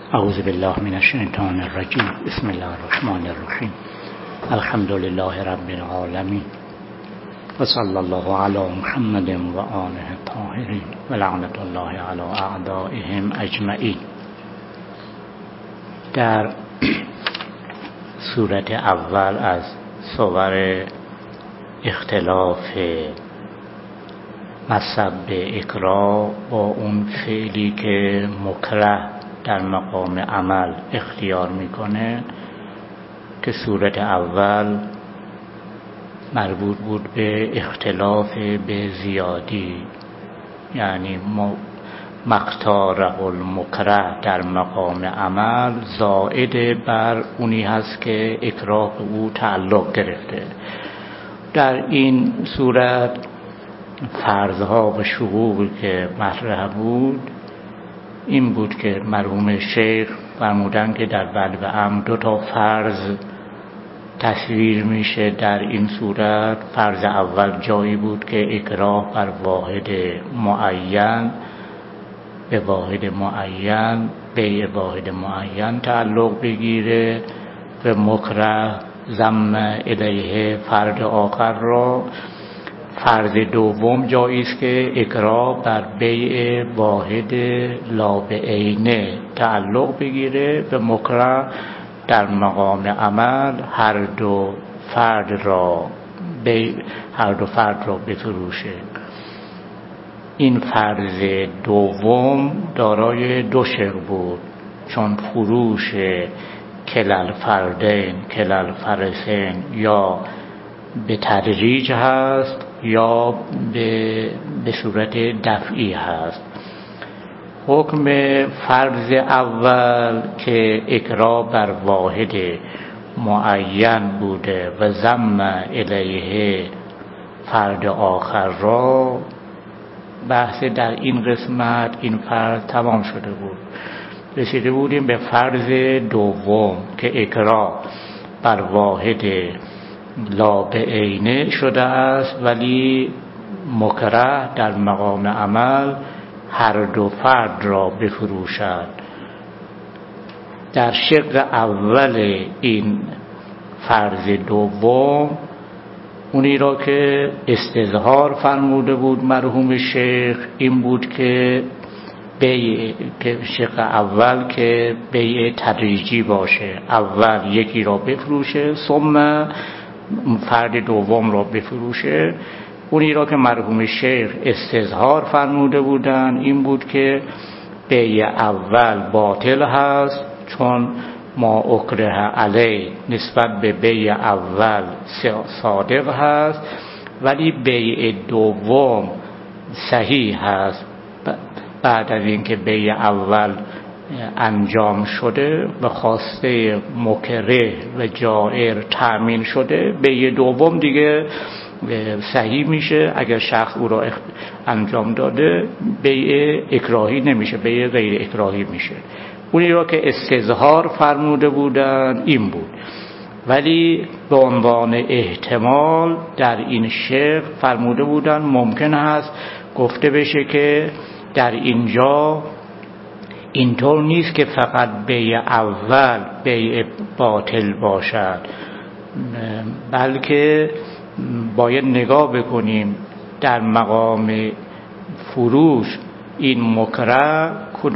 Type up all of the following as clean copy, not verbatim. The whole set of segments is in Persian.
اعوذ بالله من الشیطان الرجیم. بسم الله الرحمن الرحیم. الحمد لله رب العالمین و صلی الله علی محمد و آله الطاهرین و لعنت الله علی اعدائهم اجمعین. در صورت اول از صور اختلاف مصب اکراه با اون فعلی که مکره در مقام عمل اختیار میکنه که صورت اول مربوط بود به اختلاف به زیادی، یعنی مختاره المکره در مقام عمل زائد بر اونی هست که اکراه او تعلق گرفته. در این صورت فرضها و شروطی که مطرح بود این بود که مرحوم شیخ فرمودن که در بلو امر 2 فرض تصویر میشه. در این صورت فرض اول جایی بود که اکراه بر واحد معین به واحد معین به واحد معین تعلق بگیره و مکره ضم الیه فرد آخر را. فرض دوم جایی است که اکراه بر بیع واحد لا بعینه تعلق بگیره و مکره در مقام عمل هر دو فرد را بفروشه. این فرض دوم دارای 2 شق بود، چون فروش کلال فردین کلال فرسین یا به تدریج هست یا به صورت دفعی هست. حکم فرض اول که اکراه بر واحد معین بوده و ضم الیه فرد آخر را، بحث در این قسمت این فرض تمام شده بود. رسیده بودیم به فرض دوم که اکراه بر واحد لا بعینه شده است ولی مکره در مقام عمل هر دو فرد را بفروشد. در شق اول این فرض دوم اونی را که استظهار فرموده بود مرحوم شیخ این بود که شق اول که بیع تدریجی باشه، اول یکی را بفروشه ثم فرد دوم را بفروشه. اونی را که مرحوم شیخ استظهار فرموده بودن این بود که بیع اول باطل هست چون ما اکره علی نسبت به بیع اول صادق هست ولی بیع دوم صحیح هست. بعد از اینکه بیع اول انجام شده و خواسته مکره و جائر تأمین شده، بیع دوم دیگه صحیح میشه. اگر شخص او را انجام داده بیع اکراهی نمیشه، بیع غیر اکراهی میشه. اونی را که استظهار فرموده بودن این بود، ولی به عنوان احتمال در این شق فرموده بودن ممکن است گفته بشه که در اینجا اینطور نیست که فقط بیع اول بیع باطل باشد، بلکه باید نگاه بکنیم در مقام فروش این مکره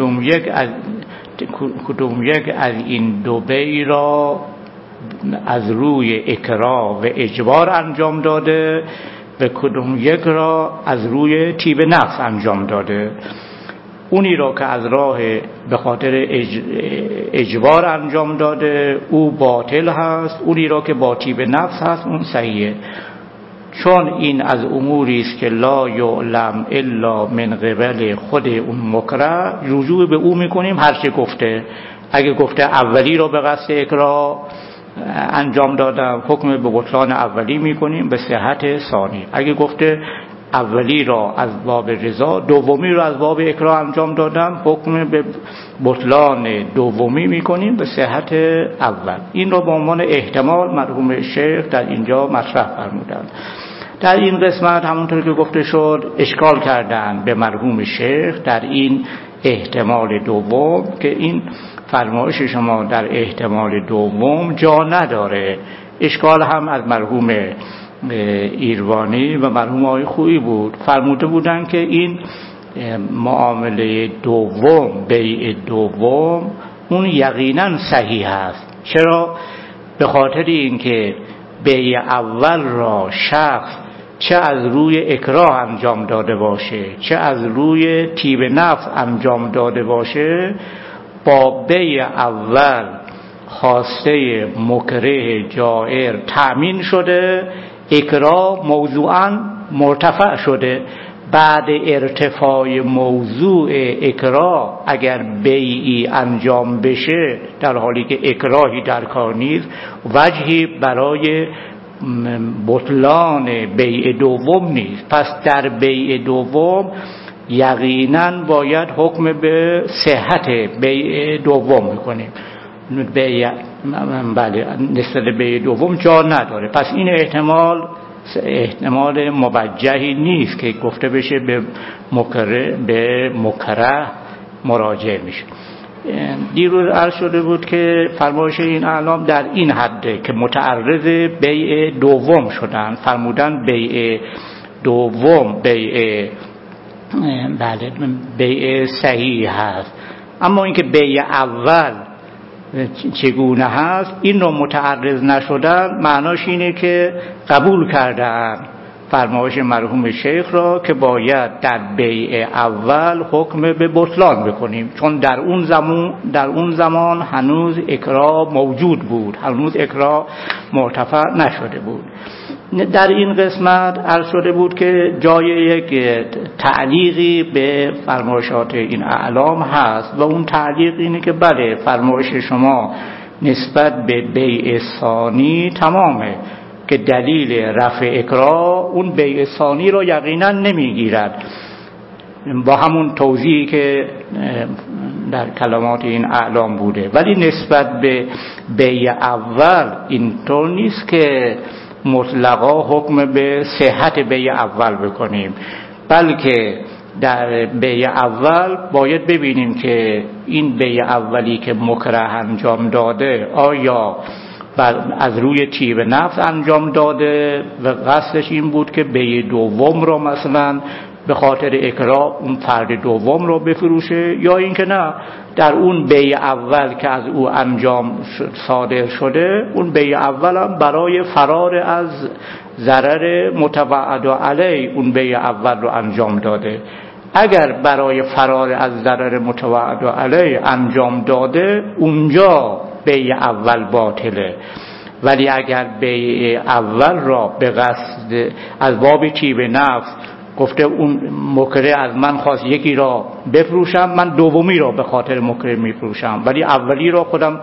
کدوم یک از این دو بیع را از روی اکراه و اجبار انجام داده و کدوم یک را از روی طیب نفس انجام داده. اونی را که از راه به خاطر اجبار انجام داده او باطل هست، اونی را که با طیب نفس هست اون صحیحه. چون این از اموری است که لا یعلم الا من قبل خود اون مکره، رجوع به او میکنیم هر چه گفته. اگه گفته اولی را به قصد اکراه انجام دادم، حکم به بطلان اولی میکنیم به صحت ثانی. اگه گفته اولی را از باب رضا، دومی را از باب اکراه انجام دادم، حکم به بطلان دومی میکنیم به صحت اول. این را به عنوان احتمال مرحوم شیخ در اینجا مطرح فرمودند. در این قسمت همونطور که گفته شد اشکال کردن به مرحوم شیخ در این احتمال دوم که این فرمایش شما در احتمال دوم جا نداره. اشکال هم از مرحوم ایروانی و مرحوم آقای خویی بود. فرموده بودن که این معامله دوم، بیع دوم، اون یقینا صحیح است. چرا؟ به خاطر اینکه بیع اول را شخص چه از روی اکراه انجام داده باشه چه از روی طیب نفس انجام داده باشه، با بیع اول خواسته مکره جائر تأمین شده، اکراه موضوعاً مرتفع شده. بعد ارتفاع موضوع اکراه اگر بیعی انجام بشه در حالی که اکراهی در کار نیست، وجهی برای بطلان بیع دوم نیست. پس در بیع دوم یقیناً باید حکم به صحت بیع دوم میکنیم. بله، نسبت بیع دوم جا نداره. پس این احتمال موجهی نیست که گفته بشه به مکره مراجعه میشه. دیروز عرض شده بود که فرمایش این اعلام در این حده که متعرض بیع دوم شدن. فرمودن بیع دوم بیع صحیح هست، اما اینکه بیع اول چگونه هست این رو متعرض نشدن، معناش اینه که قبول کردن فرمایش مرحوم شیخ را که باید در بیع اول حکم به بطلان بکنیم، چون در اون زمان هنوز اکراه موجود بود، هنوز اکراه مرتفع نشده بود. در این قسمت عرض شده بود که جای یک تعلیقی به فرمایشات این اعلام هست و اون تعلیق اینه که بله، فرمایش شما نسبت به بیع ثانی تمامه که دلیل رفع اکراه اون بیع ثانی رو یقینا نمیگیرد، با همون توضیحی که در کلمات این اعلام بوده. ولی نسبت به بیع اول اینطور نیست که مطلقا حکم به صحت بیع اول بکنیم، بلکه در بیع اول باید ببینیم که این بیع اولی که مکره انجام داده آیا از روی طیب نفس انجام داده و قصدش این بود که بیع دوم رو مثلا به خاطر اکراه اون فرد دوم رو بفروشه، یا اینکه نه، در اون بیع اول که از او انجام صادر شده، اون بیع اول هم برای فرار از ضرر متوعد علیه اون بیع اول رو انجام داده. اگر برای فرار از ضرر متوعد علیه انجام داده، اونجا بیع اول باطله. ولی اگر بیع اول را به قصد از باب طیب نفس گفته اون مکره از من خواست یکی را بفروشم، من دومی را به خاطر مکره میفروشم، ولی اولی را خودم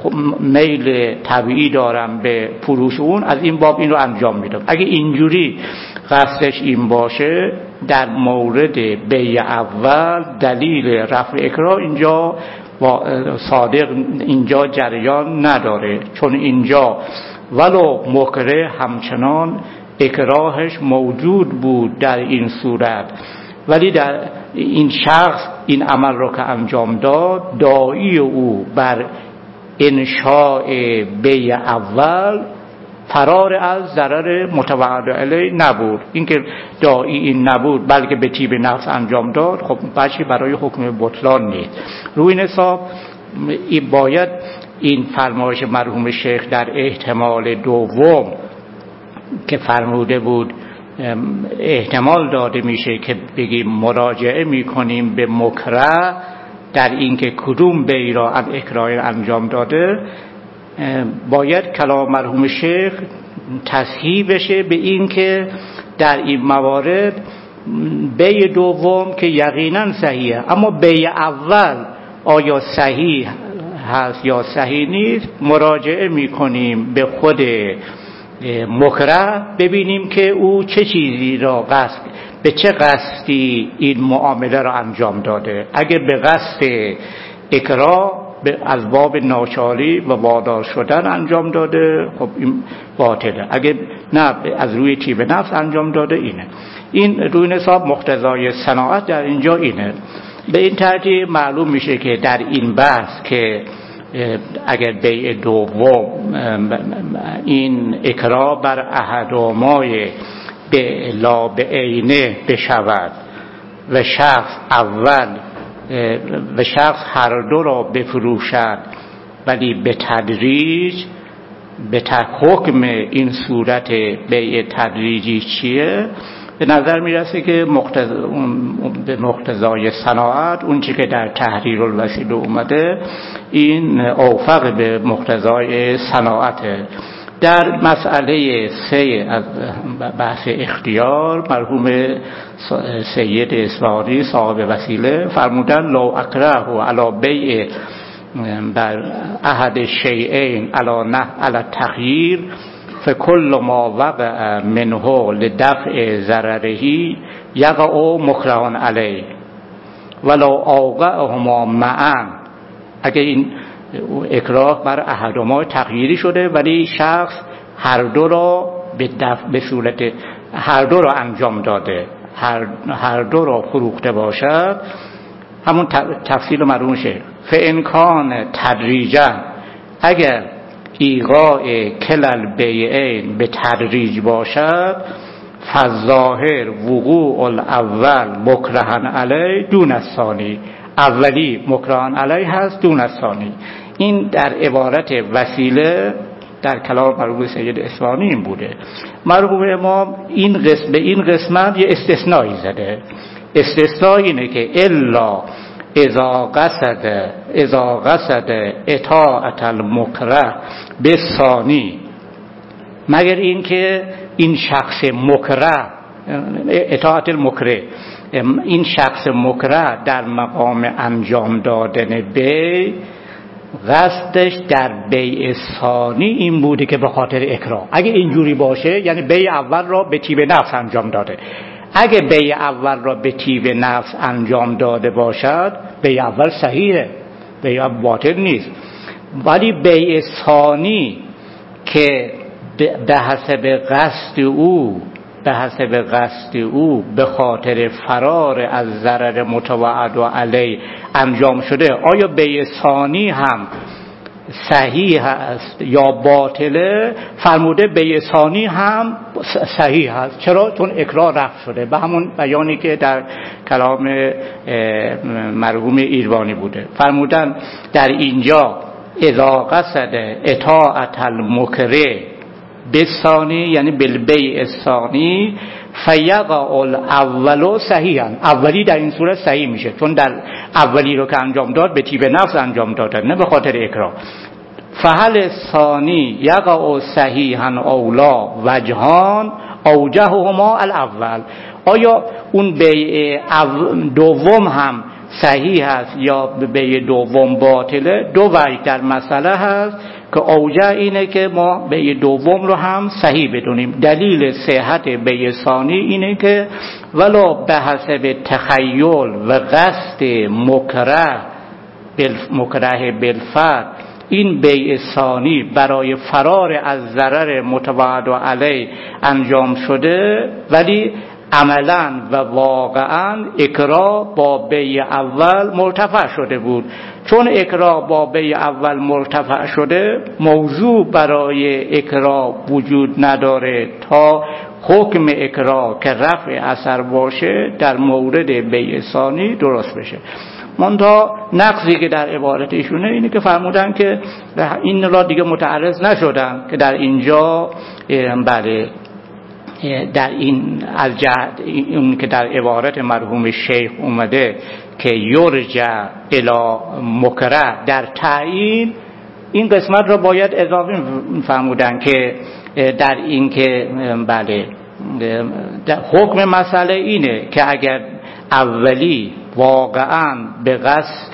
میل طبیعی دارم به فروش اون، از این باب این رو انجام میدم. اگه اینجوری قصدش این باشه، در مورد بیع اول دلیل رفع اکراه اینجا صادق اینجا جریان نداره، چون اینجا ولو مکره همچنان اکراهش موجود بود در این صورت، ولی در این شخص این عمل را که انجام داد، داعی او بر انشاء بیع اول فرار از ضرر متوعد علیه نبود. اینکه داعی این نبود بلکه به طیب نفس انجام داد، خب بچه برای حکم بطلان نیست. روی این حساب باید این فرمایش مرحوم شیخ در احتمال دوم که فرموده بود احتمال داده میشه که بگیم مراجعه میکنیم به مکره در اینکه کدوم بیع را از اکراه انجام داده، باید کلام مرحوم شیخ تصحیح بشه به این که در این موارد بیع دوم که یقینا صحیحه، اما بیع اول آیا صحیح هست یا صحیح نیست، مراجعه میکنیم به خود مکره ببینیم که او چه چیزی را به چه قصدی این معامله را انجام داده. اگر به قصد اکراه از باب ناچاری و وادار شدن انجام داده، خب این باطله. اگر نه از روی طیب نفس انجام داده، این روی حساب مقتضای صناعت در اینجا اینه. به این ترتیب معلوم میشه که در این بحث که اگر بیع دوم این اکراه بر احدهما به لا بعینه بشود و شخص هر دو را بفروشد ولی به تدریج، به حکم این صورت بیع تدریجی چیه؟ به نظر میرسه که به مقتضای صناعت اون چی که در تحریر الوسیله اومده این اوفق به مقتضای صناعته. در مسئله 3 از بحث اختیار مرحوم سید اصفهانی صاحب وسیله فرمودن لو اکره علی بیع بر احد شیئین علی تغییر فکل ما وقع منه لدفع ضرره یقع مکره علیه ولو اوقعهما معا. اگه این اکراه بر احدهما تغییری شده ولی شخص هر دو را به صورت هر دو را انجام داده، هر دو را فروخته باشد، همون تفصیل مرحوم شه فان کان تدریجا، اگر ایقاع کلل بیعین به تدریج باشد فالظاهر وقوع الاول مکرهن علی دون الثانی، اولی مکرهن علی هست دون الثانی. این در عبارت وسیله در کلام مرحوم سید اصفهانی این بوده. مرحوم امام به این قسمت یه استثنایی زده. استثناء اینه که الا اذا قصد اطاعت المکره بالثانی، مگر این که این شخص مکره، اطاعت المکره، این شخص مکره در مقام انجام دادن بیع قصدش در بیع ثانی این بوده که به خاطر اکراه. اگه اینجوری باشه یعنی بیع اول را به طیب نفس انجام داده. اگه بیع اول را به طیب نفس انجام داده باشد بیع اول صحیحه، بیع باطل نیست. ولی بیع ثانی که به حسب قصد او به خاطر فرار از ضرر متوعد و علی انجام شده، آیا بیع ثانی هم صحیح هست یا باطله؟ فرموده بیع ثانی هم صحیح هست. چرا؟ چون اکراه رفع شده، به همون بیانی که در کلام مرحوم ایروانی بوده. فرمودن در اینجا اذا قصد اطاعت المکره بالثانی یعنی بالبیع الثانی فیقع الاول صحیحا، اولی در این صورت صحیح میشه چون در اولی رو که انجام داد به طیب نفس انجام داده، نه به خاطر اکراه. فهل ثانی یقع صحیحا اولا وجهان اوجههما الاول، آیا اون بیع دوم هم صحیح هست یا بیع دوم باطله؟ دو وجه در مسئله هست که اوجه اینه که ما بیع دوم رو هم صحیح بدونیم. دلیل صحت بیع ثانی اینه که ولو به حسب تخیل و قصد مکره بالفعل این بیع ثانی برای فرار از ضرر متوعد و علی انجام شده، ولی عملا و واقعا اکراه با بیع اول مرتفع شده بود. چون اکراه با بیع اول مرتفع شده، موضوع برای اکراه وجود نداره تا حکم اکراه که رفع اثر باشه در مورد بیع ثانی درست بشه. منتها نقضی که در عبارت ایشونه اینه که فرمودن که این را دیگه متعرض نشدن که در اینجا بله در این از جهت اون که در عبارت مرحوم شیخ اومده که یرجع الی مکره در تعیین، این قسمت را باید اضافه فرمودن که در این که بله حکم مسئله اینه که اگر اولی واقعا به قصد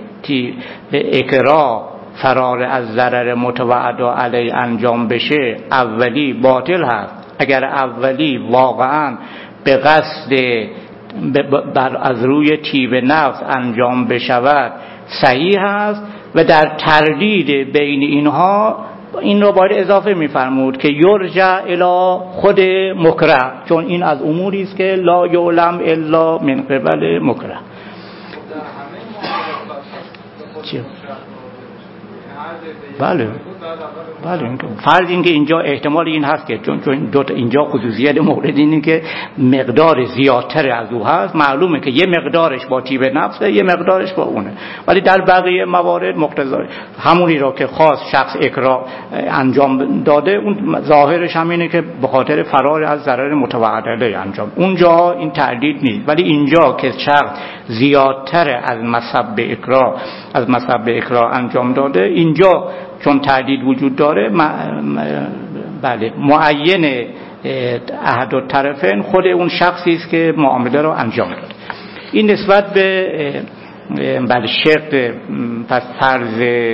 اکراه فرار از ضرر متوعد علی انجام بشه اولی باطل هست. اگر اولی واقعا به قصد از روی طیب نفس انجام بشود صحیح است و در تردید بین اینها این رو باید اضافه می‌فرمود که یرجع الی خود مکره، چون این از اموری است که لا یعلم الا من قبل مکره. بله فرض این که اینجا احتمال این هست که چون اینجا خصوصیت مورد اینه که مقدار زیادتر از او هست، معلومه که یه مقدارش با طیب نفسه یه مقدارش با اونه، ولی در بقیه موارد مقتضای همونی را که خاص شخص اکراه انجام داده اون ظاهرش همینه که به خاطر فرار از ضرر متوعد علیه انجام، اونجا این تردید نیست. ولی اینجا که شخص زیادتر از مصب اکراه انجام داده، اینجا چون تردید وجود داره بله معین احد الطرفین خود اون شخصی است که معامله را انجام داده. این نسبت به بله شق پس فرض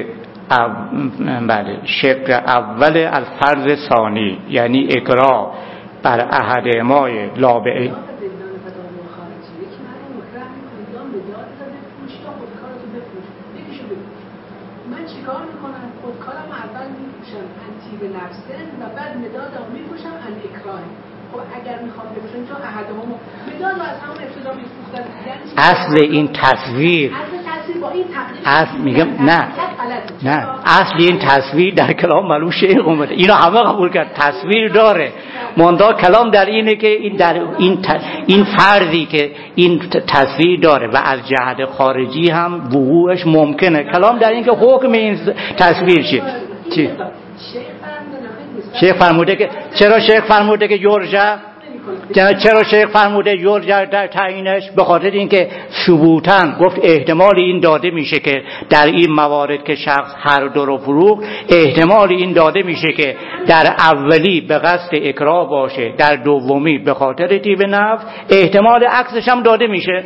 بله شق اول از فرض ثانی، یعنی اکراه بر احد ما لابعی به نفسه و بعد مداد رو میپوشم ان اکراه. خب اگر میخوام بپوشم چون احدهم مداد رو از همون ابتدا میپوختن، یعنی اصل این تصویر با این تقریب اصل میگم نه اصل این تصویر در کلام معلوم شیخ اومده، اینو همه قبول کرد، تصویر داره، منتها کلام در اینه که این در این فرضی که این تصویر داره و از جهت خارجی هم وقوعش ممکنه، کلام در این که حکم این تصویر چی؟ شیخ فرموده که چرا شیخ فرموده که یرجع در تعیینش؟ به خاطر اینکه ثبوتاً گفت احتمال این داده میشه که در این موارد که شخص هر دو رو فروخت، احتمال این داده میشه که در اولی به قصد اکراه باشه، در دومی به خاطر طیب نفس، احتمال عکسش هم داده میشه.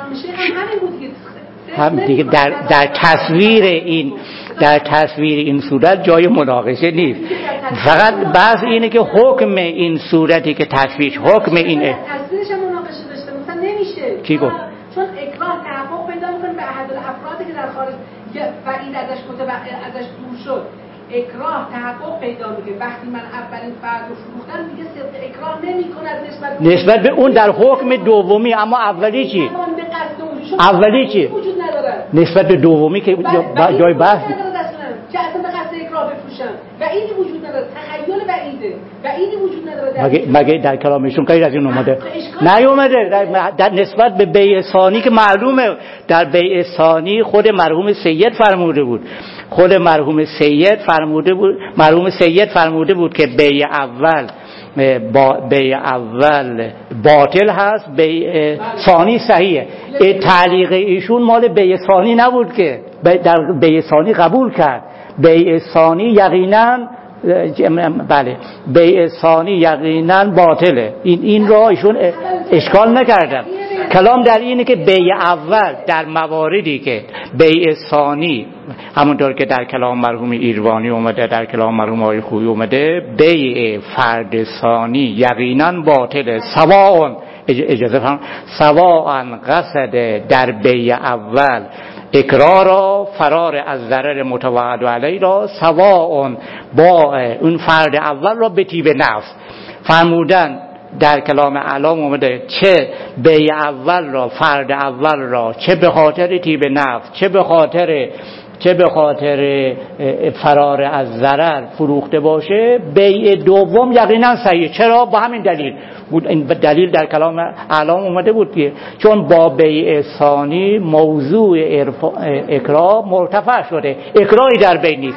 هم دیگه در تصویر این صورت جای مناقشه نیست، فقط بحث اینه که حکم این صورتی که تصویر حکم این تصویرش هم مناقشه داشته مثلا نمیشه. کی گفت؟ چون اکراه تحقق پیدا میکنه به احد الافرادی که در خارج و این ازش دور شد، اکراه تحقق پیدا میکنه. وقتی من اولین فرد رو فروختم دیگه صدق اکراه نمیکنه نسبت به اون در حکم دومی، اما اولی چی؟ اولی چی؟ نسبت به دومی که جای بحث که اصلا به قصد اکراه بفروشن و اینی وجود نداره، تخیل بعیده و اینی وجود نداره. مگه در کلامشون غیر از این اومده؟ نیومده. در نسبت به بیع ثانی که معلومه، در بیع ثانی خود مرحوم سید فرموده بود، مرحوم سید فرموده بود که بیع اول باطل هست، بیع ثانی صحیحه. تعلیق ایشون مال بیع ثانی نبود که در بیع ثانی قبول کرد، بیع ثانی یقینا بله بیع ثانی یقینا باطله، این را ایشون اشکال نکردن. کلام در اینه که بیع اول در مواردی که بیع ثانی همونطور که در کلام مرحوم ایروانی اومده، در کلام مرحوم آقای خویی اومده، بیع فرد ثانی یقینا باطله، سواء قصد در بیع اول اکرار را فرار از ضرر متوعد علیه را، سواء با اون فرد اول را به طیب نفس فرمودن. در کلام اعلام اومده چه بیع اول را، فرد اول را، چه به خاطر طیب نفس چه به خاطر فرار از ضرر فروخته باشه، بیع دوم یقینا صحیح. چرا؟ با همین دلیل بود. این دلیل در کلام اعلام اومده بود که چون با بیع ثانی موضوع اکراه مرتفع شده، اکراهی در بین نیست.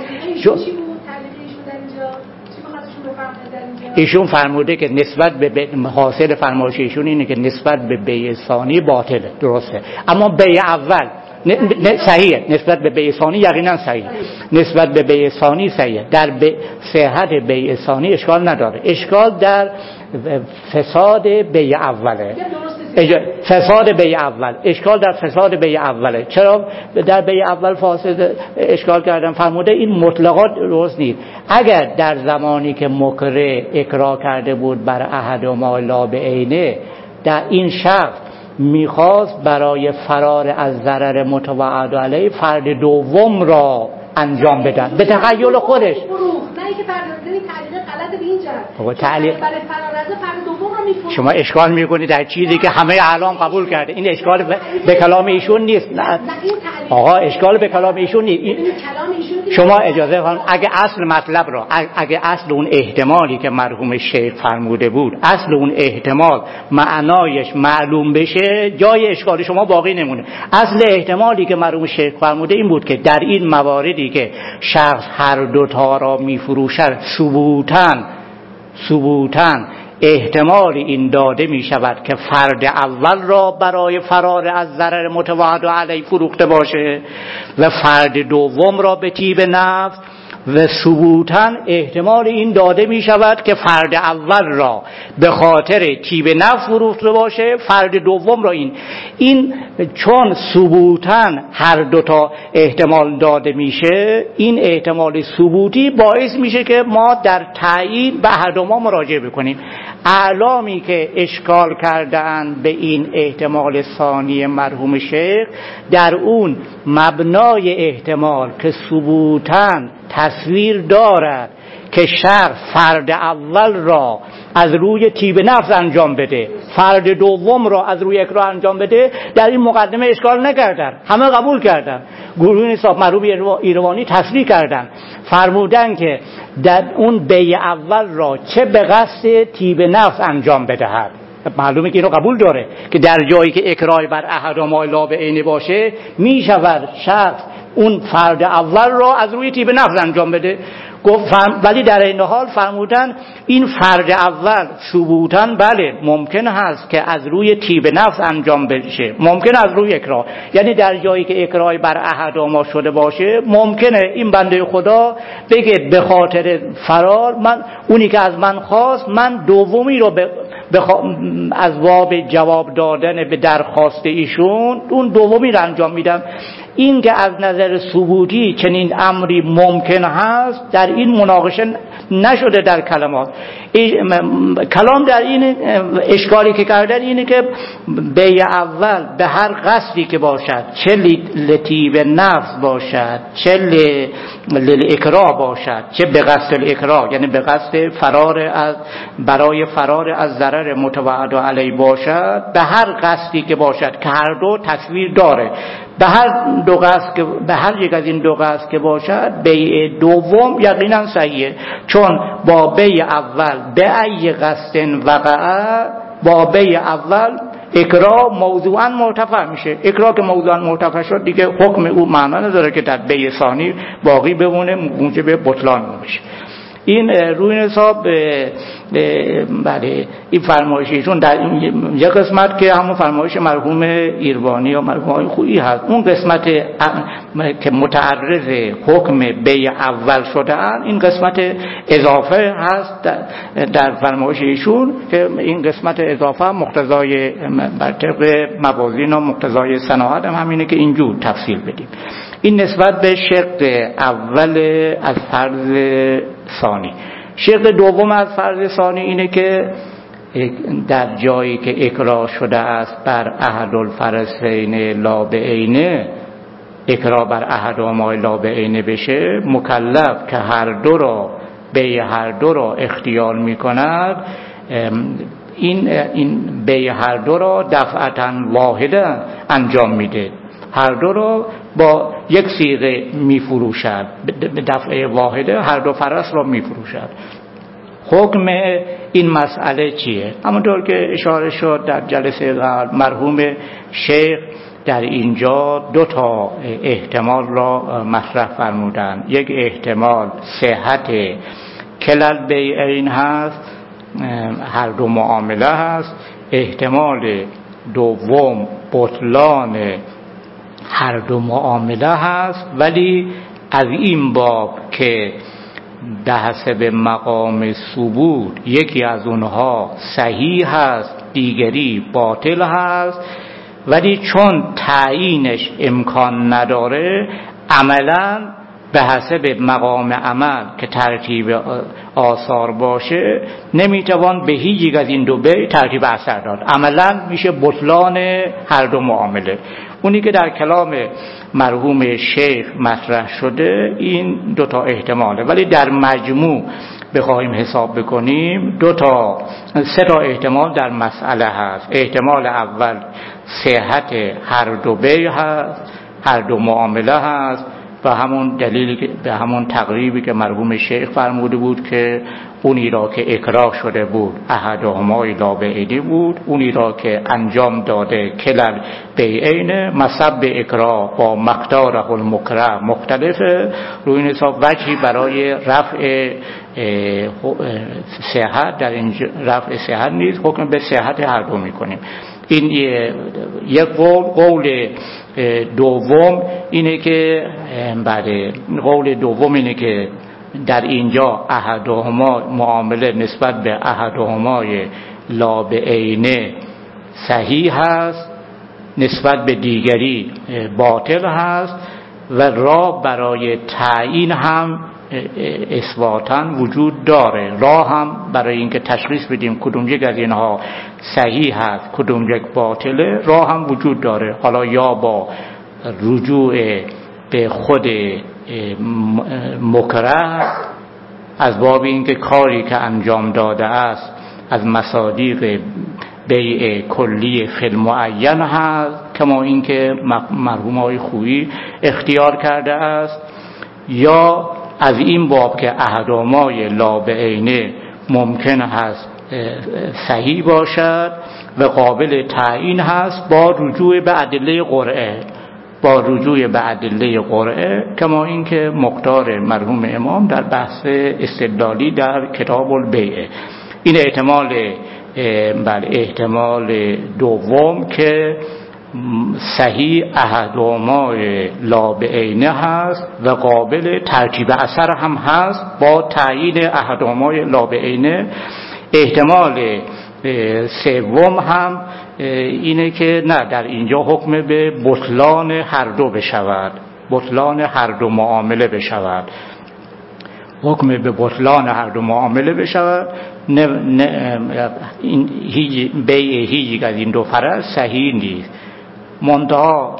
ایشون فرموده که نسبت به حاصل فرمایش ایشون اینه که نسبت به بیع ثانی باطله، درسته، اما بیع اول صحیحه، نسبت به بیع ثانی یقینا صحیحه، نسبت به بیع ثانی صحیحه. در صحت بیع ثانی اشکال نداره، اشکال در فساد بیع اوله. فساد بیع اول، اشکال در فساد بیع اوله. چرا در بیع اول فاسد اشکال کردن؟ فرموده این مطلقات درست نیست. اگر در زمانی که مکره اکراه کرده بود بر احد ما لا بعینه، در این شخص میخواست برای فرار از ضرر متوعد علیه فرد دوم را انجام بدن به تخیل خودش. نه اینکه تعلیق غلط به این جهت. تعلیق برای فرار از فرد دوم را میفروشه. شما اشکال میکنید در چیزی که همه اعلام قبول کرده. این اشکال به کلام ایشون نیست. نه این آقا اشکال به کلام ایشون نیست. کلام ایشون شما اجازه فرمایید اگه اصل مطلب را، اگه اصل اون احتمالی که مرحوم شیخ فرموده بود، اصل اون احتمال معنایش معلوم بشه، جای اشکال شما باقی نمونه. اصل احتمالی که مرحوم شیخ فرموده این بود که در این مواردی که شخص هر دوتا را میفروشد ثبوتاً احتمال این داده می شود که فرد اول را برای فرار از ضرر متوعد علیه فروخته باشه و فرد دوم را به طیب نفس، و ثبوتاً احتمال این داده می شود که فرد اول را به خاطر طیب نفس فروخته باشه، فرد دوم را این چون ثبوتاً هر دوتا احتمال داده میشه، این احتمال ثبوتی باعث میشه که ما در تعیین به هر دو ما مراجعه بکنیم. اعلامی که اشکال کردن به این احتمال ثانی مرحوم شیخ، در اون مبنای احتمال که ثبوتاً تصویر دارد که شخص فرد اول را از روی طیب نفس انجام بده، فرد دوم را از روی اکراه انجام بده، در این مقدمه اشکال نکردن، همه قبول کردن. گروه نصاب مرحوم ایروانی تصریح کردن، فرمودن که در اون بیع اول را چه به قصد طیب نفس انجام بدهد. معلومه که اینو قبول داره که در جایی که اکراه بر احدهما لا به عین باشه، می شود شخص اون فرد اول را از روی طیب نفس انجام بده. ولی در این حال فرمودن این فرد اول ثبوتاً بله ممکن هست که از روی طیب نفس انجام بشه، ممکن از روی اکراه، یعنی در جایی که اکراه بر احدهما شده باشه، ممکنه این بنده خدا بگه به خاطر فرار من اونی که از من خواست، من دومی رو از باب جواب دادن به درخواست ایشون اون دومی رو انجام میدم. این که از نظر ثبوتی چنین امری ممکن هست، در این مناقشه نشده در کلمات. کلام در این اشکالی که کردن اینه که بیع اول به هر قصدی که باشد، چه لطیب نفس باشد، چه للاکراه باشد، چه به قصد الاکراه یعنی به قصد برای فرار از ضرر متوعد علیه باشد، به هر قصدی که باشد که هر دو تصویر داره، به هر یک از این دو قصد که باشد، بیع دوم یقینا صحیحه، چون با بیع اول به ای قصد وقع، با بیع اول اکراه موضوعا مرتفع میشه. اکراه که موضوعا مرتفع شد دیگه حکم او معنا نداره که در بیع ثانی باقی بمونه، موجب بطلان میشه. این روی حساب بله این فرمایشیشون در یک قسمت که همون فرمایش مرحوم ایروانی یا مرحوم خویی هست، اون قسمت که متعرض حکم بیع اول شدن، این قسمت اضافه هست در فرمایشیشون که این قسمت اضافه مقتضای بر طبق موازین و مقتضای صناعت هم همینه که اینجور تفصیل بدیم. این نسبت به شق اول از فرض ثانی. شق دوم از فرض ثانی اینه که در جایی که اکراه شده است بر احد الفرضین لا بعینه، اکراه بر احدهما لا بعینه بشه، مکلف که هر دو را اختیار می‌کند، این بیع هر دو را دفعتاً واحده انجام میده، هر دو را با یک صیغه میفروشد، به دفعه واحده هر دو فرس را میفروشد. حکم این مسئله چیه؟ همونطور که اشاره شد در جلسه قبل، مرحوم شیخ در اینجا دو تا احتمال را مطرح فرمودند. یک احتمال صحت کلل بیعین هست، هر دو معامله هست. احتمال دوم بطلان هر دو معامله هست، ولی از این باب که به حسب مقام ثبوت یکی از اونها صحیح هست دیگری باطل هست، ولی چون تعیینش امکان نداره، عملاً به حسب مقام عمل که ترتیب آثار باشه نمیتوان به هیچ یک از این دو بیع ترتیب اثر داد. عملاً میشه بطلان هر دو معامله. اونی که در کلام مرحوم شیخ مطرح شده این دو تا احتماله، ولی در مجموع بخوایم حساب بکنیم سه تا احتمال در مسئله هست. احتمال اول صحت هر دو بیع هست، هر دو معامله هست. و همون دلیل به همون تقریبی که مرحوم شیخ فرموده بود که اونی را که اکراه شده بود احدهما لا بعیدی بود، اونی را که انجام داده کلل بیعین مصب اکراه با مقداره المکره مختلفه. روی این حساب وجهی برای رفع صحت در اینجا رفع صحت نیست، حکم به صحت هر دو میکنیم. این یک قول دوم اینه که قول دوم اینه که در اینجا احدهما معامله نسبت به احدهمای لا بعینه صحیح هست، نسبت به دیگری باطل هست و راه برای تعیین هم اثباتاً وجود داره. راه هم برای اینکه تشخیص بدیم کدوم یک از اینها صحیح هست کدوم یک باطله، راه هم وجود داره. حالا یا با رجوع به خود مکره از باب اینکه کاری که انجام داده است از مصادیق بیع کلی فی المعین هست، کما اینکه مرحوم آقای خویی اختیار کرده است، یا از این باب که احدهمای لا بعینه ممکن هست صحیح باشد و قابل تعیین هست با رجوع به ادله قرعه، با رجوع به ادله قرعه، کما اینکه مقدار مرحوم امام در بحث استدلالی در کتاب البیع. این احتمال دوم که صحیح احدهمای لا بعینه هست و قابل ترتیب اثر هم هست با تعیین احدهمای لا بعینه. احتمال سوم هم اینه که نه، در اینجا حکم به بطلان هر دو بشود، بطلان هر دو معامله بشود، حکم به بطلان هر دو معامله بشود. هیچ بیع هیچ از این دو فرض صحیح نیست. منتها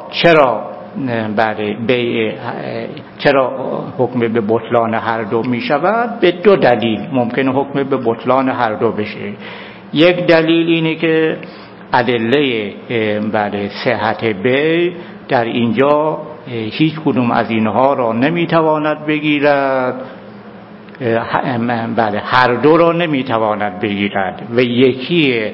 چرا حکم به بطلان هر دو می شود؟ به دو دلیل ممکنه حکم به بطلان هر دو بشه. یک دلیل اینه که ادله صحت بیع در اینجا هیچ کدوم از اینها را نمیتواند بگیرد، هر دو را نمیتواند بگیرد و یکی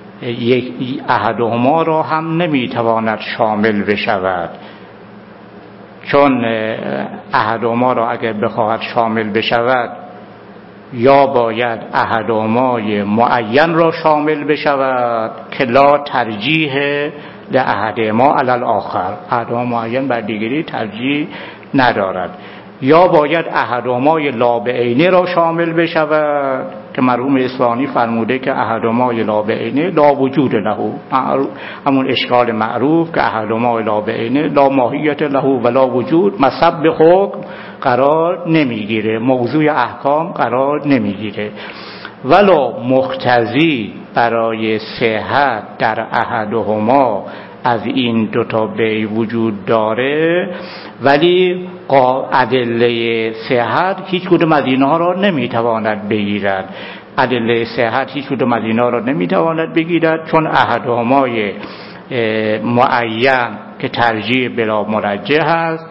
احدهما را هم نمیتواند شامل بشود، چون احدهما را اگر بخواهد شامل بشود یا باید احدهمای معین را شامل بشود که لا ترجیح لاحدهما علی الاخر، احدهما معین بر دیگری ترجیح ندارد، یا باید احدهمای لا بعینه را شامل بشود که مرحوم اصفهانی فرموده که احدهمای لا بعینه لا وجود له، همون اشکال معروف که احدهمای لا بعینه لا ماهیت له ولا وجود، مصب حکم قرار نمیگیره، موضوع احکام قرار نمیگیره. ولو مقتضی برای صحت در احدهما از این دوتا بیع وجود داره، ولی ادله صحت هیچ کدوم از اینها را نمیتواند بگیرد. ادله صحت هیچ کدوم از اینها را نمیتواند بگیرد، چون احدهمای معین که ترجیح بلا مرجح است،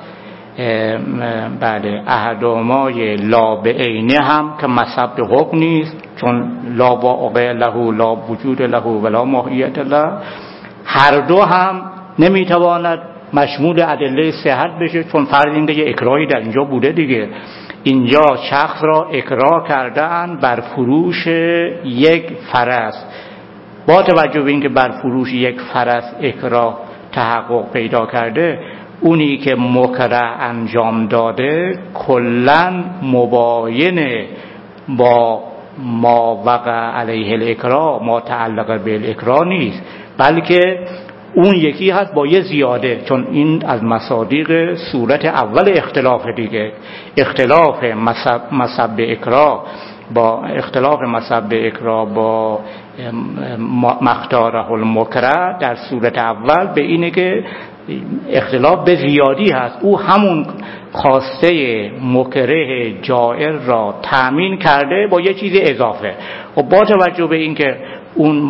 احدهمای لا بعینه هم که مصب حکم نیست، چون لا واقع له لا وجود له ولا ماهیت له، هر دو هم نمیتواند مشمول ادله صحت بشه، چون فرض این دیگه اکراهی در اینجا بوده دیگه. اینجا شخص را اکراه کردن بر فروش یک فرس، با توجه به اینکه بر فروش یک فرس اکراه تحقق پیدا کرده، اونی که مکره انجام داده کلن مباینه با ما وقع علیه الاکراه، ما تعلق به الاکراه نیست، بلکه اون یکی هست با یه زیاده، چون این از مصادیق صورت اول اختلاف دیگه. اختلاف مصب اکراه با مختاره المکره در صورت اول به اینه که اختلاف به زیادی هست، او همون خواسته مکره جائر را تأمین کرده با یه چیز اضافه، و با توجه به اینکه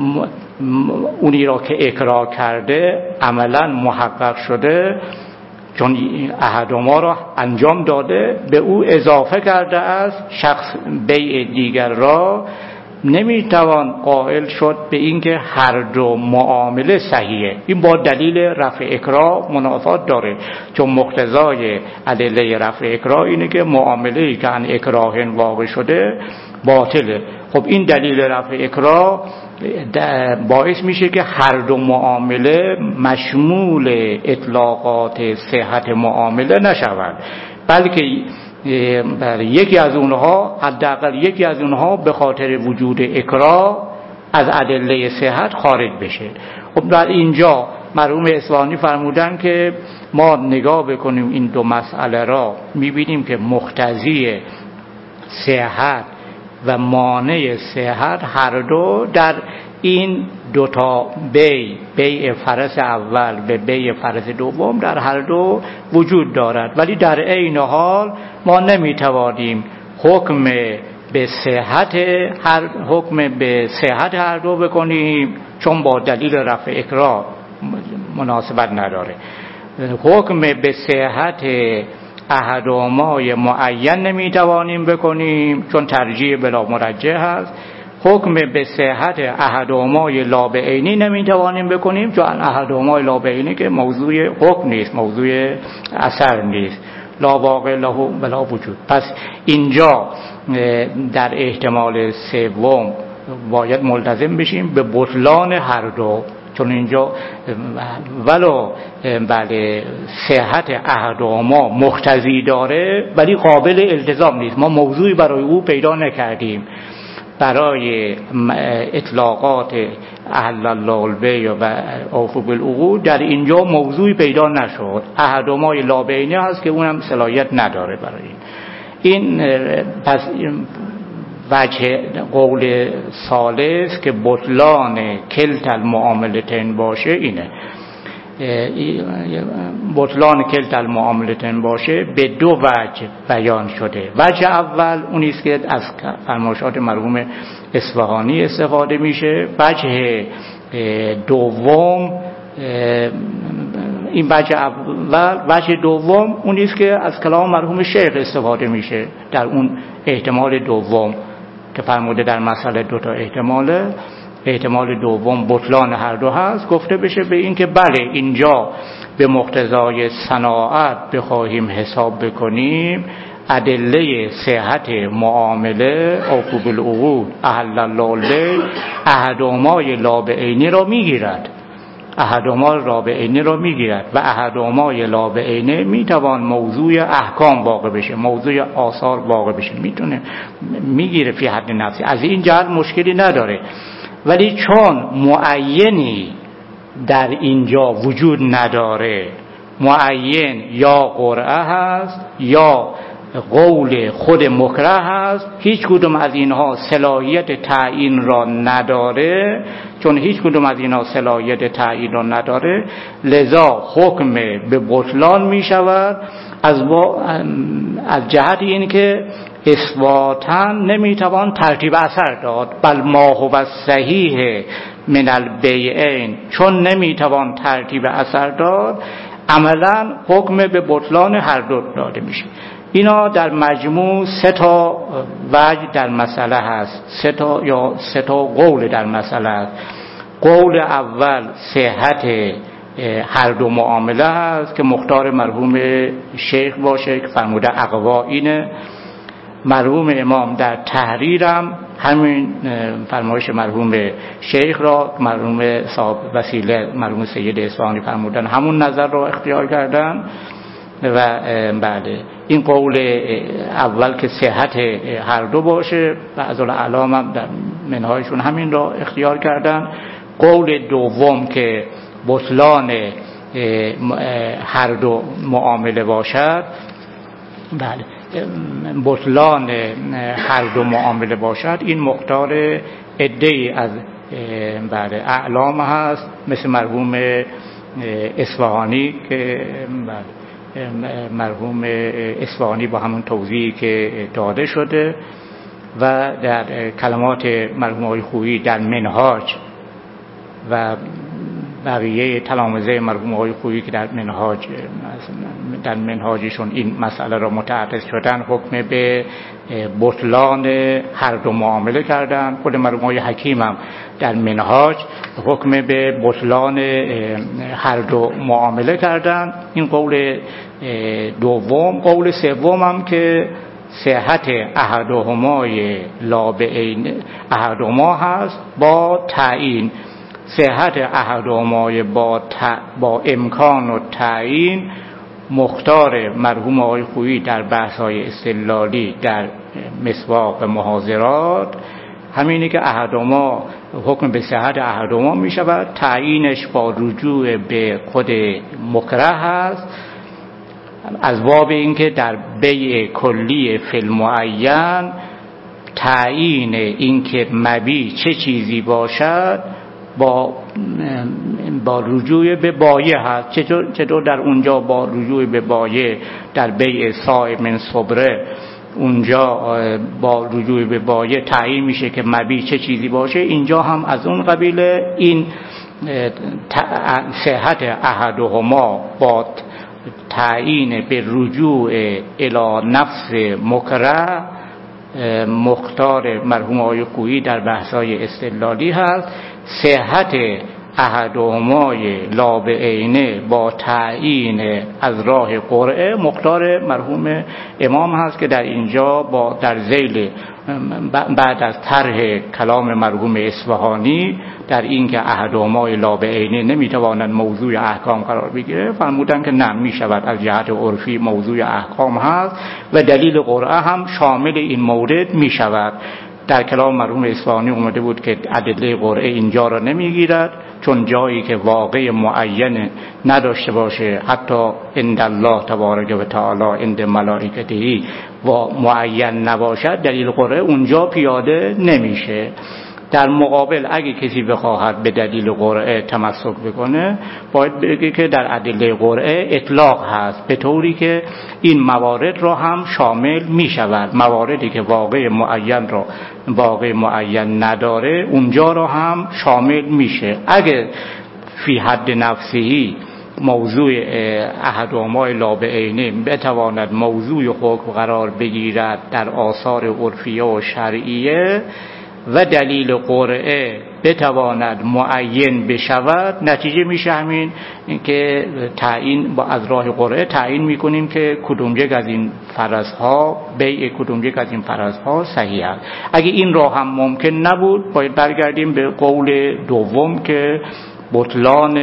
اونی را که اکراه کرده عملا محقق شده، چون احدهما را انجام داده، به او اضافه کرده است شخص بیع دیگر را، نمیتوان قائل شد به اینکه هر دو معامله صحیحه. این با دلیل رفع اکراه منافات داره، چون مقتضای ادله رفع اکراه اینه که معامله‌ای که عن اکراه واقع شده باطله. خب این دلیل رفع اکراه باعث میشه که هر دو معامله مشمول اطلاقات صحت معامله نشود، بلکه یکی از اونها، حداقل یکی از اونها به خاطر وجود اکراه از ادله صحت خارج بشه. خب در اینجا مرحوم اصفهانی فرمودن که ما نگاه بکنیم این دو مسئله را، میبینیم که مقتضی صحت و مانع صحت هر دو در این دوتا بیع فرس اول به بیع فرس دوم در هر دو وجود دارد، ولی در عین حال ما نمیتوانیم حکم به صحت هر دو بکنیم، چون با دلیل رفع اکراه مناسبت نداره. حکم به صحت احدهما معین نمیتوانیم بکنیم، چون ترجیح بلا مرجح هست. حکم به صحت احدهما لا بعینی نمیتوانیم بکنیم، چون احدهما لا بعینی که موضوع حکم نیست، موضوع اثر نیست، لا واقع له ولا وجود. پس اینجا در احتمال سوم باید ملتزم بشیم به بطلان هر دو، چون اینجا ولو بله صحت احدهما مقتضی داره ولی قابل التزام نیست. ما موضوعی برای او پیدا نکردیم، برای اطلاقات احل الله البیع و اوفوا بالعقود در اینجا موضوعی پیدا نشد. احدهما لا بعینی هست که اونم صلاحیت نداره برای این. پس وجه قول ثالث که بطلان کلتا المعاملتین باشه اینه، بطلان کلتا المعاملتین باشه به دو وجه بیان شده. وجه اول اونیست که از فرمایشات مرحوم اصفهانی استفاده میشه. وجه دوم، این وجه دوم اونیست که از کلام مرحوم شیخ استفاده میشه در اون احتمال دوم که فرموده در مسئله دو تا احتمال دوم بطلان هر دو هست. گفته بشه به این که بله اینجا به مقتضای صناعت بخواهیم حساب بکنیم، ادله صحت معامله اوفوا بالعقود احل الله البیع احدهما لا بعینی را میگیرد، احدهما لا بعینی را میگیرد و احدهما لا بعینی میتوان موضوع احکام واقع بشه، موضوع آثار واقع بشه، میتونه میگیره فی حد نفسی، از این جهت مشکلی نداره. ولی چون معینی در اینجا وجود نداره، معین یا قرعه هست یا قول خود مکره هست، هیچ کدوم از اینها صلاحیت تعیین را نداره. چون هیچ کدوم از اینها صلاحیت تعیین را نداره، لذا حکم به بطلان می شود از جهت این که اثباتا نمیتوان ترتیب اثر داد. بل ما هو صحیح من البیعین، چون نمیتوان ترتیب اثر داد عملا حکم به بطلان هر دو داده میشه. اینا در مجموع سه تا وجه در مسئله هست، سه تا قول در مسئله هست. قول اول صحت هر دو معامله هست که مختار مرحوم شیخ باشه که فرموده اقوا اینه. مرحوم امام در تحریرم همین فرمایش مرحوم شیخ را مرحوم صاحب وسیله مرحوم سید اصفهانی فرمودن همون نظر را اختیار کردن و بعد این قول اول که صحت هر دو باشه بعض العلام هم در منهایشون همین را اختیار کردن. قول دوم که بطلان هر دو معامله باشد، بله بطلان هر دو معامله باشد، این مقدار عده‌ای از بله اعلام هست مثل مرحوم اصفهانی که مرحوم اصفهانی با همون توضیحی که داده شده و در کلمات مرحوم آقای خویی در منهاج و بقیه تلامذه مرحوم آقای خویی که در منهاجشون این مسئله را متعرض شدن، حکم به بطلان هر دو معامله کردن. خود مرحوم آقای حکیم هم در منهاج حکم به بطلان هر دو معامله کردن. این قول دوم. قول سوم هم که صحت احدهمای لابعین احدهما هست با تعیین. صحت احدهمای با امکان و تعیین مختار مرحوم آقای خویی در بحث‌های استدلالی در مسواق محاضرات همینه که احدهما حکم به صحت احدهما می شود، تعیینش با رجوع به خود مکره هست، از باب اینکه در بیع کلی فی المعین تعیین اینکه مبیع چه چیزی باشد با رجوع به بایع هست. چطور در اونجا با رجوع به بایع در بیع صاع من صبره اونجا با رجوع به بایع تعیین میشه که مبیع چه چیزی باشه، اینجا هم از اون قبیله این صحت احدهما با تعیین به رجوع الی نفس مکره مختار مرحوم آقای خویی در بحث‌های استدلالی هست. صحت احدهمای لابعینه با تعیین از راه قرعه مختار مرحوم امام هست که در اینجا در ذیل بعد از طرح کلام مرحوم اصفهانی در این که احدهمای لابعینه نمیتواند موضوع احکام قرار بگیره فرمودن که نه، میشود از جهت عرفی موضوع احکام هست و دلیل قرعه هم شامل این مورد میشود. در کلام مرحوم اصفهانی اومده بود که ادله قرعه اینجا را نمیگیرد، چون جایی که واقع معین نداشته باشه حتی عند الله تبارک و تعالی عند ملائکته و معین نباشد دلیل قرعه اونجا پیاده نمیشه. در مقابل اگه کسی بخواهد به دلیل قرعه تمسک بکنه باید بگه که در ادله قرعه اطلاق هست، به طوری که این موارد را هم شامل می شود. مواردی که واقع معین نداره اونجا را هم شامل میشه. اگه فی حد نفسهی موضوع احدهمای لابعینه بتواند موضوع حکم قرار بگیرد در آثار عرفیه و شرعیه و دلیل قرعه بتواند معین بشود، نتیجه میشه همین که تعیین با از راه قرعه تعیین میکنیم که کدوم یک از این فرضها بیع کدوم یک از این فرضها صحیح است. اگه این راه هم ممکن نبود باید برگردیم به قول دوم که بطلان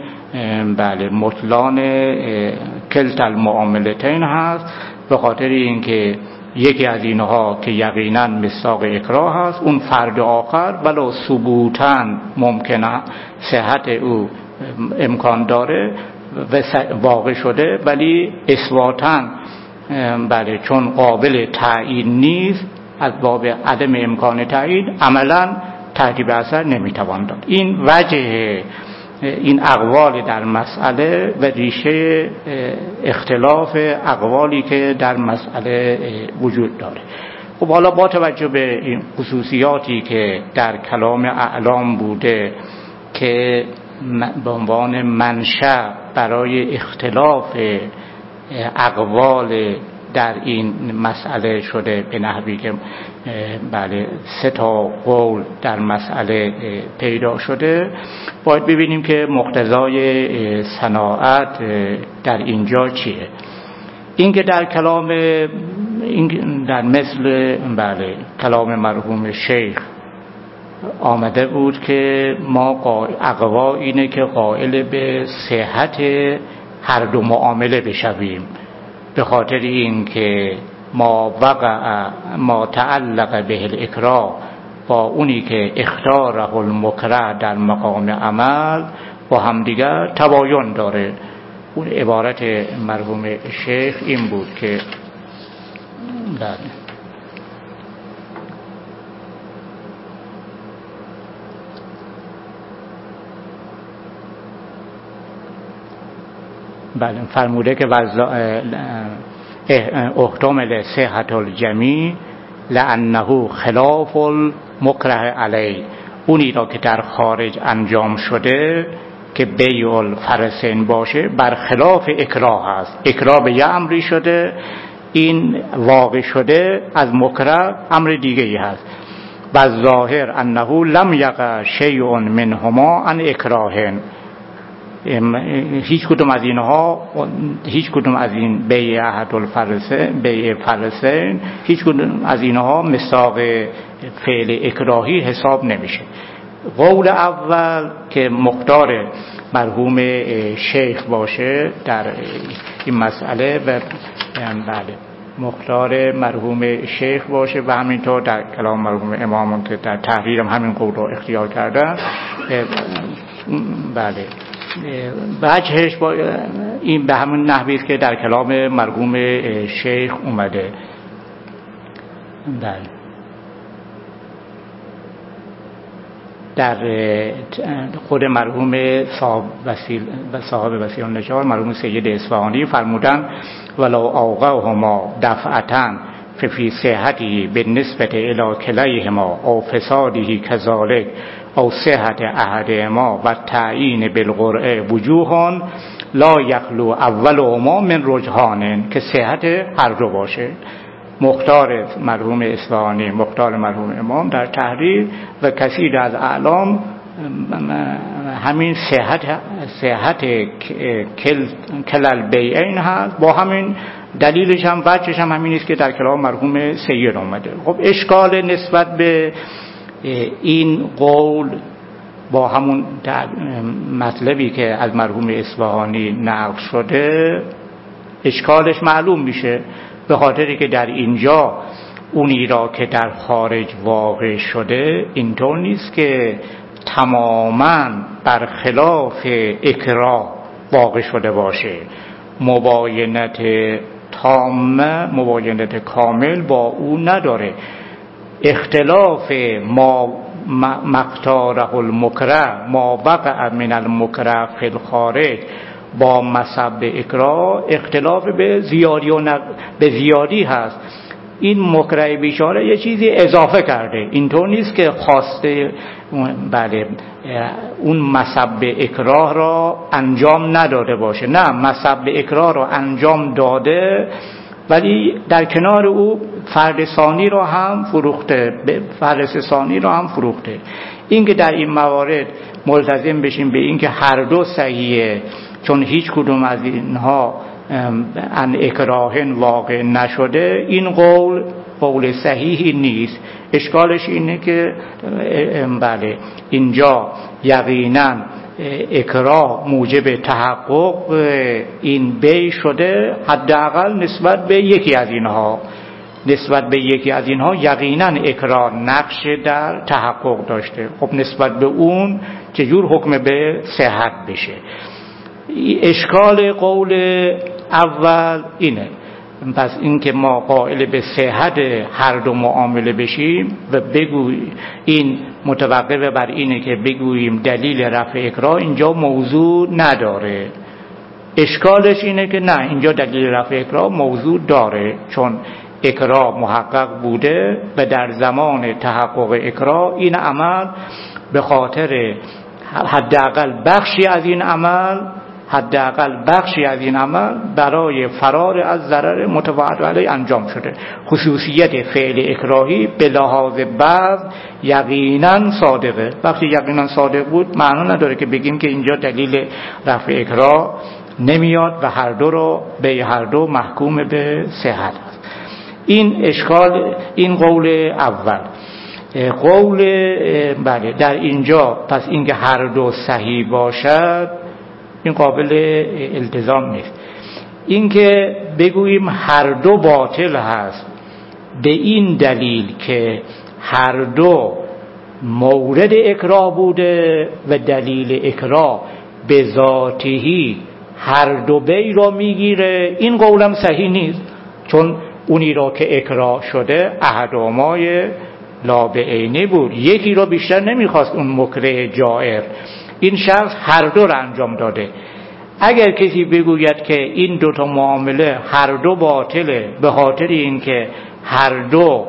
کلتا المعاملتین هست، به خاطر اینکه یکی از اینها که یقینا مصداق اکراه هست، اون فرد آخر ولو ثبوتاً ممکنه صحت او امکان داره و واقع شده، ولی اثباتاً چون قابل تعیین نیست از باب عدم امکان تعیین عملاً تحت اثر نمیتوان داد. این وجه این اقوال در مسئله و ریشه اختلاف اقوالی که در مسئله وجود داره. خب حالا با توجه به این خصوصیاتی که در کلام اعلام بوده که به عنوان منشأ برای اختلاف اقوال در این مسئله شده، به نحوی که 3 قول در مسئله پیدا شده، باید ببینیم که مقتضای صناعت در اینجا چیه. این که در کلام در مثل کلام مرحوم شیخ آمده بود که ما اقوا اینه که قائل به صحت هر دو معامله بشویم، به خاطر این که ما تعلق به الاکراه با اونی که اختاره المکره در مقام عمل با همدیگر تباین داره. اون عبارت مرحوم شیخ این بود که فرموده که احتمل صحت الجمی لانه خلاف المکره علی، اونی را که در خارج انجام شده که بیع الفرسین باشه برخلاف اکراه هست. اکراه به یه امری شده، این واقع شده از مکره امر دیگه ای هست. و ظاهر انه لم یقع شیء منهما عن اکراهن. هیچ کدوم از این بیع احد الفرسین، بیع فرسین، هیچ کدوم از اینها مساق فعل اکراهی حساب نمیشه. قول اول که مختار مرحوم شیخ باشه در این مسئله و بله مختار مرحوم شیخ باشه و همینطور در کلام مرحوم امامون که در تحریر همین قول رو اختیار کردن. بله وجهش با این به همون نحوی است که در کلام مرحوم شیخ اومده. بله در خود مرحوم صاحب وسیل النجار مرحوم سید اصفهانی فرمودن ولو اوقعهما دفعتاً فی صحته بالنسبة الی کلیهما او فساده کذالک او صحت احدهما و تعیین بالقرعه وجوه لا یخلو اولهما من رجحان، که صحت هر دو باشه. مختار مرحوم اصفهانی، مختار مرحوم امام در تحریر و کثیر از اعلام همین صحت کل البیعین هست. با همین دلیلش هم وجهش هم همین است که در کلام مرحوم سید اومده. خب اشکال نسبت به این قول با همون مطلبی که از مرحوم اصفهانی نقل شده اشکالش معلوم میشه، به خاطری که در اینجا اونی را که در خارج واقع شده اینطور نیست که تماماً برخلاف اکراه واقع شده باشه. مباینت تامه، مباینت کامل با او نداره. اختلاف ما مقتاره المکره ما وقع من المکره فی الخارج با مصب اکراه اختلاف به زیادی هست. این مکره بیچاره یه چیزی اضافه کرده، اینطور نیست که خواسته بله اون مصب اکراه را انجام نداده باشه. نه، مصب اکراه را انجام داده ولی در کنار او فرد ثانی را هم فروخته، فرد ثانی را هم فروخته. این که در این موارد ملتزم بشیم به این که هر دو صحیحه، چون هیچ کدوم از اینها ان اکراهن واقع نشده، این قول صحیحی نیست. اشکالش اینه که بله اینجا یقینا اکراه موجب تحقق این بیع شده، حداقل نسبت به یکی از اینها یقینا اکراه نقش در تحقق داشته. خب نسبت به اون چجور حکم به صحت بشه؟ اشکال قول اول اینه. پس این که ما قائل به صحت هر دو معامله بشیم و بگوییم این متوقف بر اینه که بگوییم دلیل رفع اکراه اینجا موضوع نداره. اشکالش اینه که نه، اینجا دلیل رفع اکراه موضوع داره، چون اکراه محقق بوده و در زمان تحقق اکراه این عمل به خاطر حداقل بخشی از این عمل برای فرار از ضرر متوعد علیه انجام شده. خصوصیت فعل اکراهی به لحاظ بعض یقینا صادقه. وقتی یقینا صادق بود معنا نداره که بگیم که اینجا دلیل رفع اکراه نمیاد و هر دو محکوم به صحت است. این اشکال، این قول اول. قول بله در اینجا پس اینکه هر دو صحیح باشد این قابل التزام نیست. اینکه بگوییم هر دو باطل هست به این دلیل که هر دو مورد اکراه بوده و دلیل اکراه به ذاتهی هر دو بیع را میگیره، این قولم صحیح نیست، چون اونی را که اکراه شده احدامای لابعینه بود، یکی را بیشتر نمیخواست اون مکره جائر، این شخص هر دو را انجام داده. اگر کسی بگوید که این دوتا معامله هر دو باطله به خاطر اینکه هر دو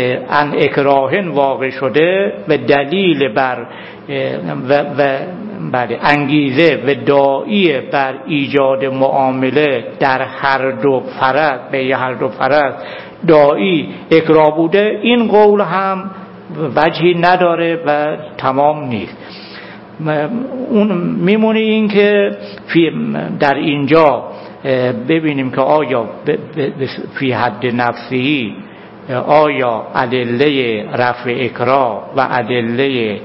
ان اکراهن واقع شده و دلیل بر و بله انگیزه و داعی بر ایجاد معامله در هر دو فرض به هر دو فرض داعی اکراه بوده، این قول هم وجهی نداره و تمام نیست. اون میمونه این که در اینجا ببینیم که آیا فی حد نفسی آیا ادله رفع اکراه و ادله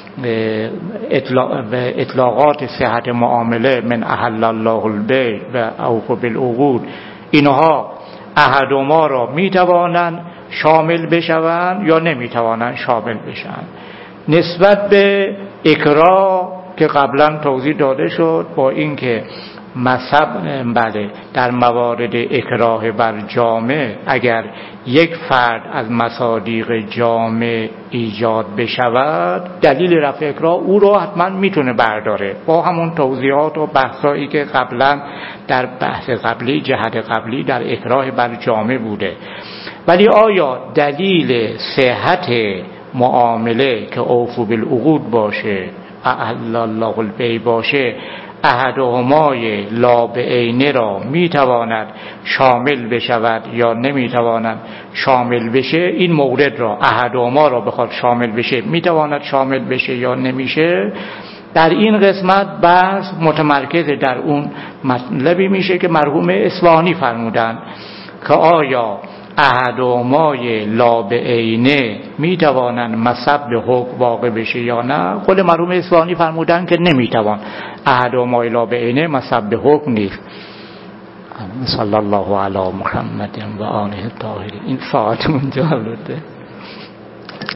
اطلاقات صحت معامله من احل الله البیع و اوفوا بالعقود اینها احدهما را میتوانند شامل بشوند یا نمیتوانند شامل بشوند. نسبت به اکراه که قبلا توضیح داده شد، با اینکه مذهب بله در موارد اکراه بر جامع اگر یک فرد از مصادیق جامع ایجاد بشود دلیل رفع اکراه او را حتما میتونه برداره، با همون توضیحات و بحثایی که قبلا در بحث قبلی جهت قبلی در اکراه بر جامع بوده. ولی آیا دلیل صحت معامله که اوفوا بالعقود باشه احل الله البیع باشه احدهمای لا بعینه را میتواند شامل بشود یا نمیتواند شامل بشه، این مورد را احدهما را بخواد شامل بشه میتواند شامل بشه یا نمیشه، در این قسمت بحث متمرکز در اون مطلبی میشه که مرحوم اصفهانی فرمودند که آیا احدهمای لا بعینه میتوانند مصب حکم واقع بشه یا نه. خود مرحوم اصفهانی فرمودن که نمیتوان، احدهمای لا بعینه مصب حکم نیست. صلی الله علی محمد و آله الطاهرین. این ساعت اونجا بوده.